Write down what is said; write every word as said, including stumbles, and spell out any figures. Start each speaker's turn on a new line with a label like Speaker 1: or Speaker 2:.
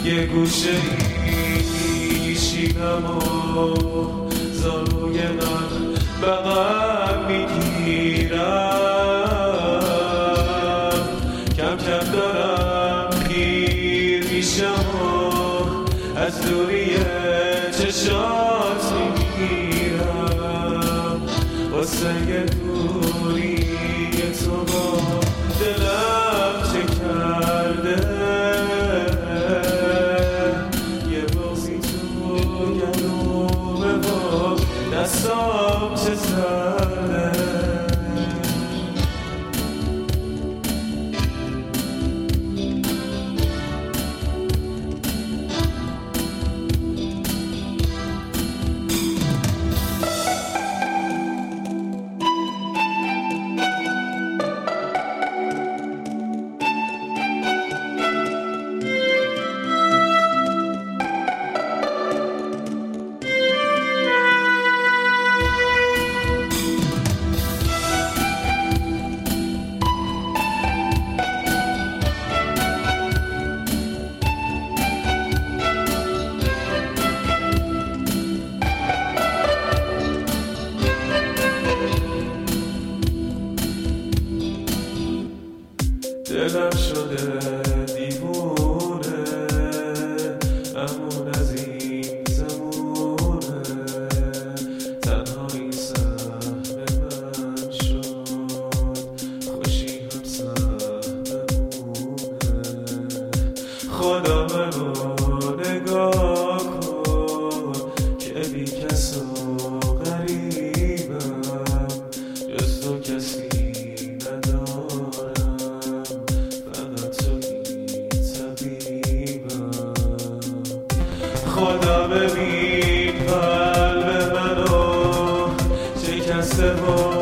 Speaker 1: یه گوشه میشینم و زانوی من بغل میگیرم، کم کم دارم پیر میشم و از دوری چشات میگیرم، واسه یه دوری تو با دلم چه کرده، یه بازی تو گلومه با دستام چه زرده. دلم شده دیوونه، امون از این زمونه، تنها این سهم من شد، خوشی هم سهممونه. خدا منو نگاه کن که بی کس و غریبم، جز تو کسی خدا ببین قلب منو شکسته و